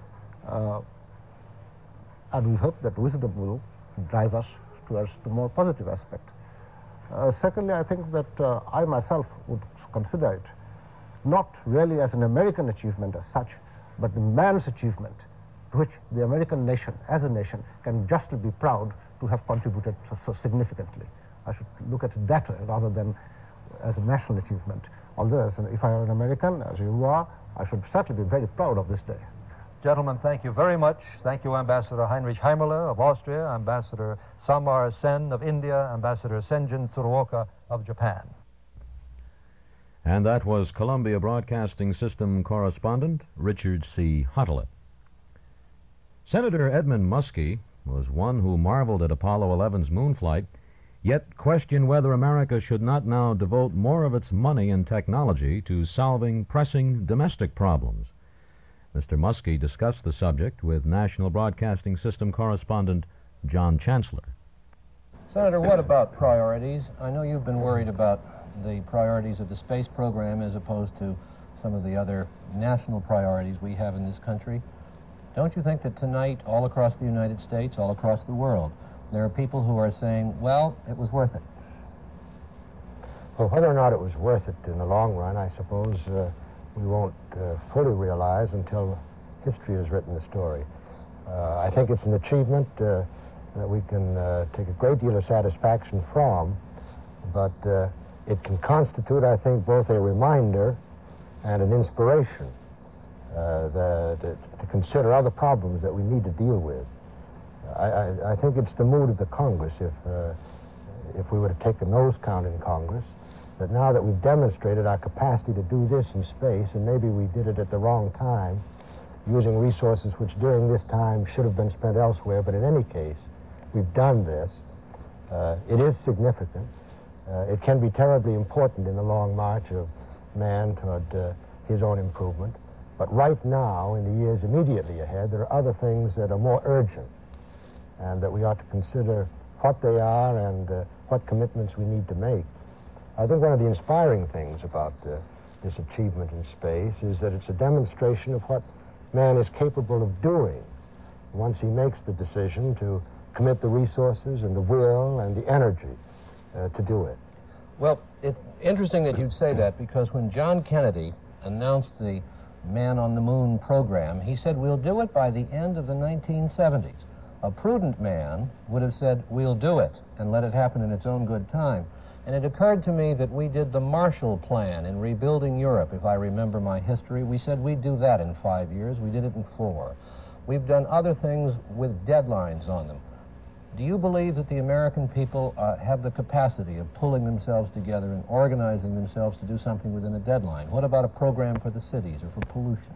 And we hope that wisdom will drive us towards the more positive aspect. Secondly, I think that I myself would consider it not really as an American achievement as such, but the man's achievement, to which the American nation, as a nation, can justly be proud to have contributed so significantly. I should look at it that way rather than as a national achievement. Although, if I were an American, as you are, I should certainly be very proud of this day. Gentlemen, thank you very much. Thank you, Ambassador Heinrich Heimele of Austria, Ambassador Samar Sen of India, Ambassador Senjin Tsuruoka of Japan. And that was Columbia Broadcasting System correspondent Richard C. Huttela. Senator Edmund Muskie was one who marveled at Apollo 11's moon flight, yet questioned whether America should not now devote more of its money and technology to solving pressing domestic problems. Mr. Muskie discussed the subject with National Broadcasting System correspondent John Chancellor. Senator, what about priorities? I know you've been worried about the priorities of the space program as opposed to some of the other national priorities we have in this country. Don't you think that tonight, all across the United States, all across the world, there are people who are saying, well, it was worth it? Well, whether or not it was worth it in the long run, I suppose we won't fully realize until history has written the story. I think it's an achievement that we can take a great deal of satisfaction from, but it can constitute, I think, both a reminder and an inspiration to consider other problems that we need to deal with. I think it's the mood of the Congress, if we were to take a nose count in Congress, that now that we've demonstrated our capacity to do this in space, and maybe we did it at the wrong time, using resources which during this time should have been spent elsewhere, but in any case, we've done this. It is significant. It can be terribly important in the long march of man toward his own improvement. But right now, in the years immediately ahead, there are other things that are more urgent, and that we ought to consider what they are and what commitments we need to make. I think one of the inspiring things about this achievement in space is that it's a demonstration of what man is capable of doing once he makes the decision to commit the resources and the will and the energy to do it. Well, it's interesting that you'd say that, because when John Kennedy announced the Man on the Moon program, he said, we'll do it by the end of the 1970s. A prudent man would have said, we'll do it, and let it happen in its own good time. And it occurred to me that we did the Marshall Plan in rebuilding Europe, if I remember my history. We said we'd do that in 5 years. We did it in 4. We've done other things with deadlines on them. Do you believe that the American people have the capacity of pulling themselves together and organizing themselves to do something within a deadline? What about a program for the cities or for pollution?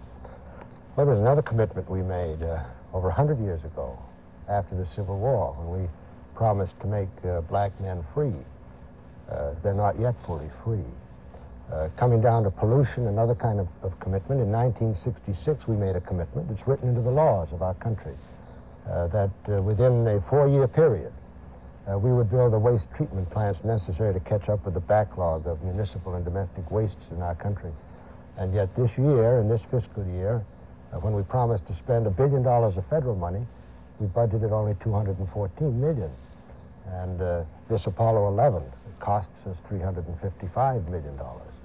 Well, there's another commitment we made over 100 years ago, after the Civil War, when we promised to make black men free. They're not yet fully free. Coming down to pollution, another kind of commitment. In 1966, we made a commitment. It's written into the laws of our country. That within a 4-year period, we would build the waste treatment plants necessary to catch up with the backlog of municipal and domestic wastes in our country. And yet this year, in this fiscal year, when we promised to spend $1 billion of federal money, we budgeted only $214 million. And this Apollo 11 costs us $355 million.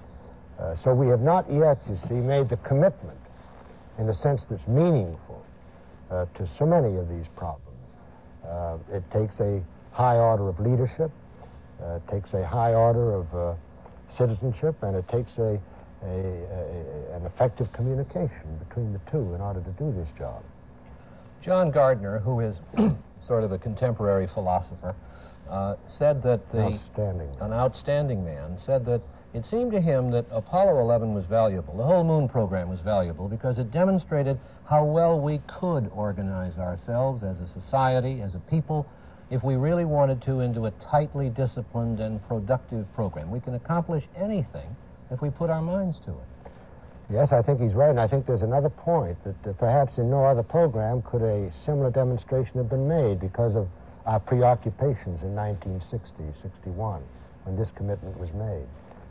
So we have not yet, you see, made the commitment in a sense that's meaningful to so many of these problems. It takes a high order of leadership, it takes a high order of citizenship, and it takes an effective communication between the two in order to do this job. John Gardner, who is sort of a contemporary philosopher, said that an outstanding man, said that it seemed to him that Apollo 11 was valuable, the whole moon program was valuable, because it demonstrated how well we could organize ourselves as a society, as a people, if we really wanted to, into a tightly disciplined and productive program. We can accomplish anything if we put our minds to it. Yes, I think he's right, and I think there's another point, that perhaps in no other program could a similar demonstration have been made because of our preoccupations in 1960, 61, when this commitment was made.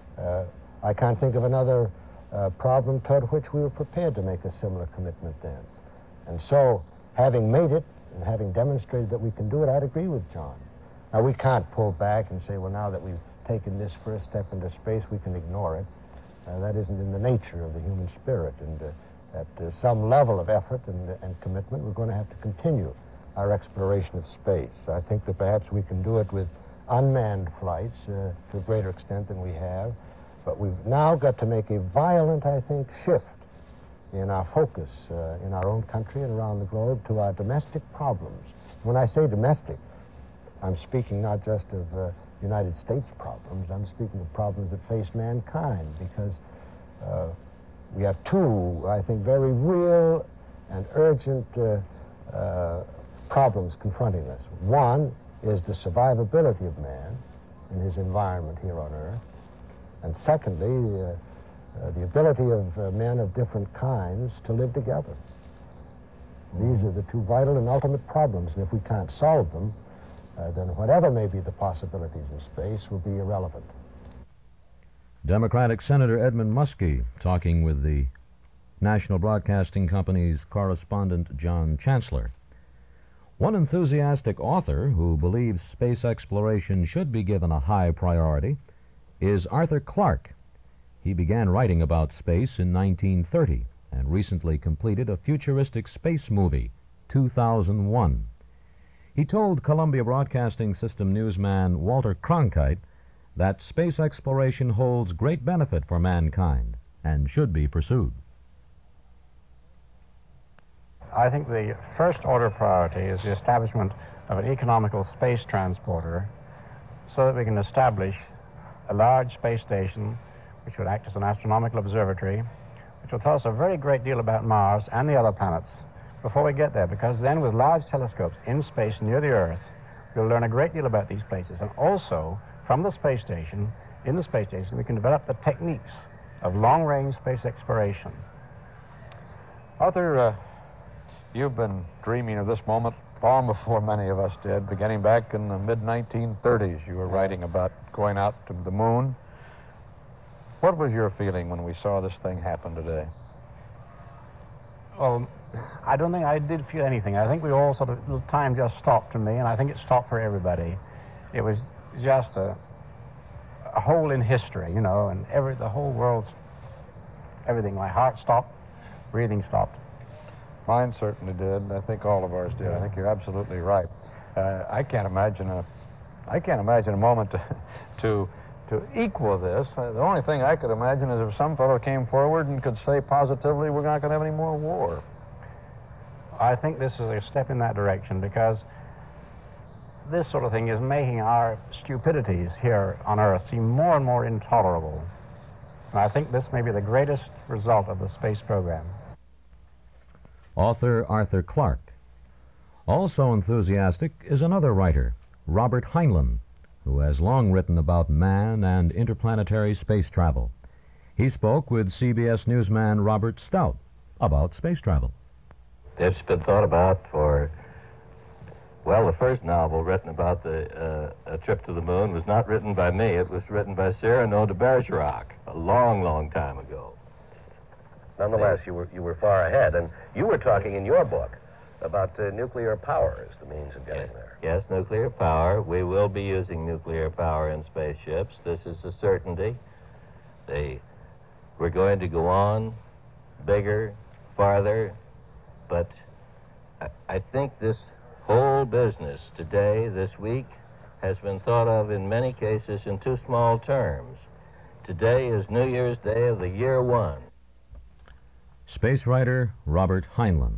I can't think of another problem toward which we were prepared to make a similar commitment then. And so, having made it and having demonstrated that we can do it, I'd agree with John. Now, we can't pull back and say, well, now that we've taken this first step into space, we can ignore it. That isn't in the nature of the human spirit. And at some level of effort and commitment, we're going to have to continue our exploration of space. I think that perhaps we can do it with unmanned flights to a greater extent than we have. But we've now got to make a violent, I think, shift in our focus in our own country and around the globe to our domestic problems. When I say domestic, I'm speaking not just of United States problems, I'm speaking of problems that face mankind, because we have two, I think, very real and urgent problems confronting us. One is the survivability of man in his environment here on Earth, and secondly, the ability of men of different kinds to live together. These are the two vital and ultimate problems, and if we can't solve them, then whatever may be the possibilities in space will be irrelevant. Democratic Senator Edmund Muskie talking with the National Broadcasting Company's correspondent John Chancellor. One enthusiastic author who believes space exploration should be given a high priority is Arthur Clarke. He began writing about space in 1930 and recently completed a futuristic space movie, 2001. He told Columbia Broadcasting System newsman Walter Cronkite that space exploration holds great benefit for mankind and should be pursued. I think the first order priority is the establishment of an economical space transporter so that we can establish a large space station which would act as an astronomical observatory which will tell us a very great deal about Mars and the other planets before we get there, because then with large telescopes in space near the Earth, we'll learn a great deal about these places. And also, from the space station, in the space station, we can develop the techniques of long-range space exploration. Arthur, you've been dreaming of this moment long before many of us did. Beginning back in the mid-1930s, you were writing about going out to the moon. What was your feeling when we saw this thing happen today? Well, I don't think I did feel anything. I think we all sort of, time just stopped for me, and I think it stopped for everybody. It was just a hole in history, you know, and the whole world's, everything. My heart stopped, breathing stopped. Mine certainly did. I think all of ours did. I think you're absolutely right. I can't imagine a moment to equal this. The only thing I could imagine is if some fellow came forward and could say positively, we're not going to have any more war. I think this is a step in that direction, because this sort of thing is making our stupidities here on Earth seem more and more intolerable. And I think this may be the greatest result of the space program. Author Arthur Clarke. Also enthusiastic is another writer, Robert Heinlein, who has long written about man and interplanetary space travel. He spoke with CBS newsman Robert Stout about space travel. It's been thought about for, well, the first novel written about a trip to the moon was not written by me. It was written by Cyrano de Bergerac a long, long time ago. Nonetheless, you were far ahead, and you were talking in your book about nuclear power as the means of getting there. Yes, nuclear power. We will be using nuclear power in spaceships. This is a certainty. We're going to go on bigger, farther, but I think this whole business today, this week, has been thought of in many cases in too small terms. Today is New Year's Day of the year one. Space writer Robert Heinlein.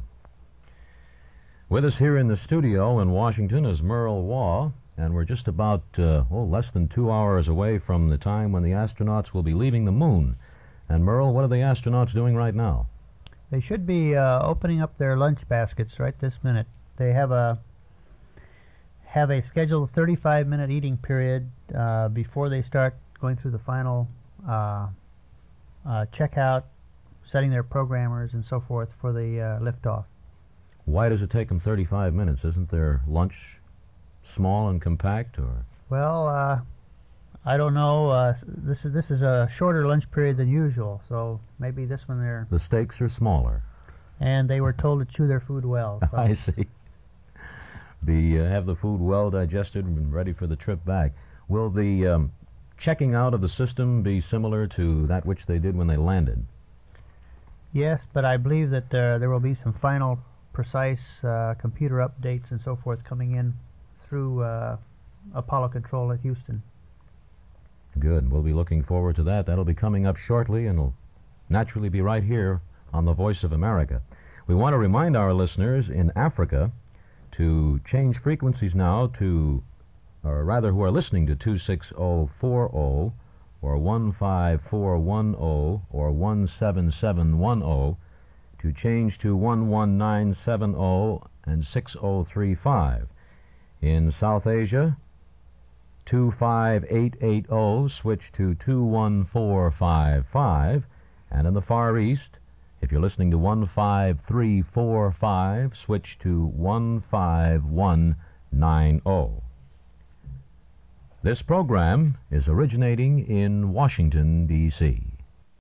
With us here in the studio in Washington is Merle Waugh, and we're just about less than 2 hours away from the time when the astronauts will be leaving the moon. And Merle, what are the astronauts doing right now? They should be opening up their lunch baskets right this minute. They have a scheduled 35-minute eating period before they start going through the final checkout, setting their programmers and so forth for the liftoff. Why does it take them 35 minutes? Isn't their lunch small and compact, or? Well, I don't know. This is a shorter lunch period than usual, so maybe this one they're... The steaks are smaller. And they were told to chew their food well. So. I see. Have the food well digested and ready for the trip back. Will the checking out of the system be similar to that which they did when they landed? Yes, but I believe that there will be some final precise computer updates and so forth coming in through Apollo Control at Houston. Good. We'll be looking forward to that. That'll be coming up shortly, and it'll naturally be right here on the Voice of America. We want to remind our listeners in Africa to change frequencies now to, or rather who are listening to 26040 or 15410 or 17710, to change to 11970 and 6035. In South Asia, 25880, switch to 21455, and in the Far East, if you're listening to 15345, switch to 15190. This program is originating in Washington, D.C.